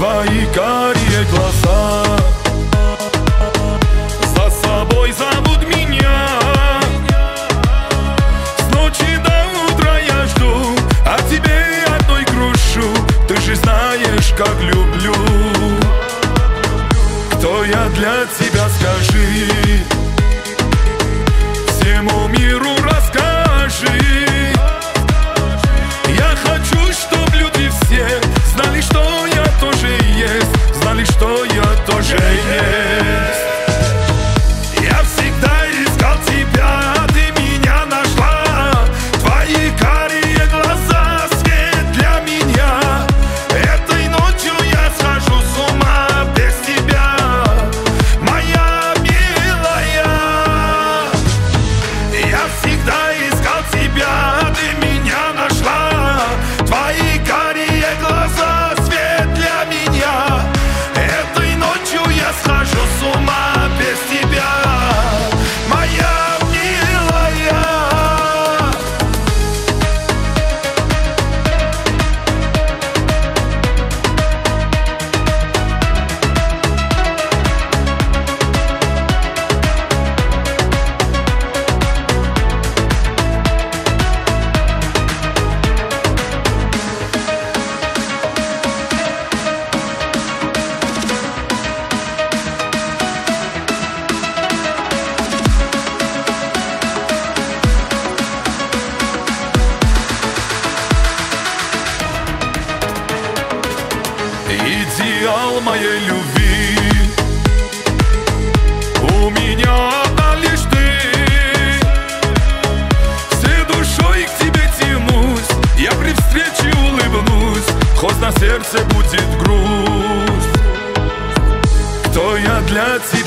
твои карие глаза за собой зовут меня. С ночи до утра я жду, а тебе одной грушу. Ты же знаешь, как люблю. Кто я для тебя, скажи, всему миру расскажи. Я хочу, чтоб люди все знали, что я тоже есть, знали, что я тоже есть. Я всегда искал тебя, ты меня нашла. Твои карие глаза, свет для меня. Этой ночью я схожу с ума без тебя, моя милая. Я всегда искал тебя, ты меня нашла. Твои карие глаза, свет для меня. Этой ночью я схожу с ума без тебя, моя милая. Идеал моей любви, у меня одна лишь ты. Всей душой к тебе тянусь, я при встрече улыбнусь, хоть на сердце будет грусть. Кто я для тебя?